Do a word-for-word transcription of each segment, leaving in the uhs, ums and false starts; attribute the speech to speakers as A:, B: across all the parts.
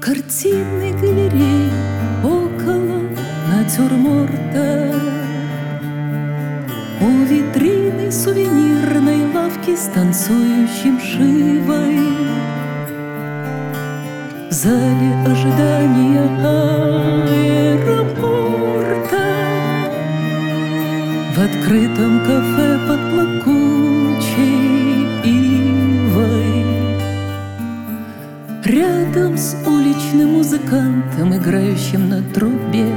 A: картинной галереи около натюрморта, у витрины сувенирной лавки с танцующим Шивой, в зале ожидания аэропорта, в открытом кафе под плакучей ивой, рядом с уличным музыкантом, играющим на трубе.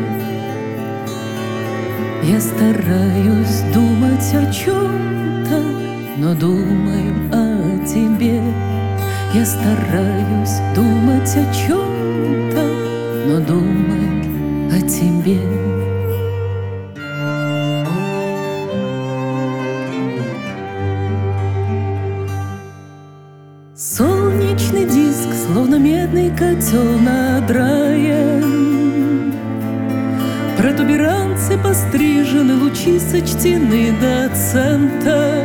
A: Я стараюсь думать о чем-то, но думаю о тебе. Я стараюсь думать о чем-то, но думаю о тебе. Солнечный диск, словно медный котел надраен, протуберанцы пострижены, лучи сочтены до цента.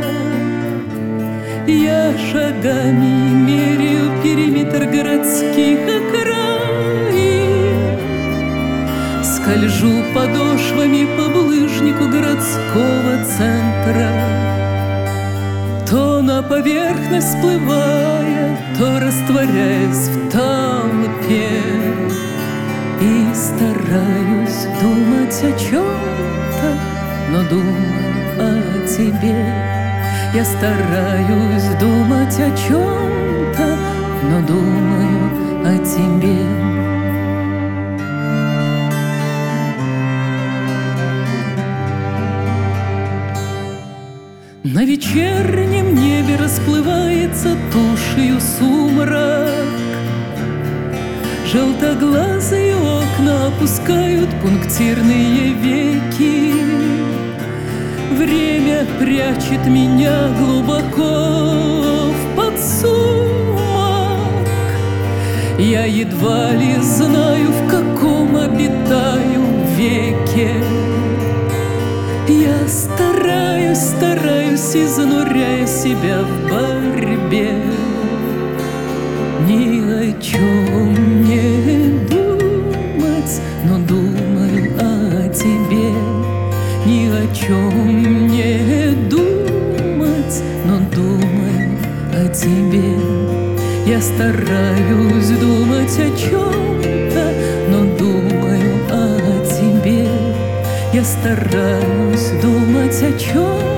A: Я шагами меряю периметр городских окраин, скольжу подошвами по булыжнику городского центра, то на поверхность всплывая, то растворяясь в толпе. И стараюсь думать о чем-то, но думаю о тебе. Я стараюсь думать о чем-то, но думаю о тебе. На вечернем небе расплывается тушью сумрак, желтоглазые окна опускают пунктирные веки. Время прячет меня глубоко в подсумок. Я едва ли знаю, в каком обитаю веке. Я стараюсь, стараюсь, изнуряя себя в борьбе. Ни о чем не думать, но думаю о тебе. Ни о чем не думать, но думаю о тебе. Я стараюсь думать о чем-то, но думаю о тебе. Я стараюсь думать о чем-то,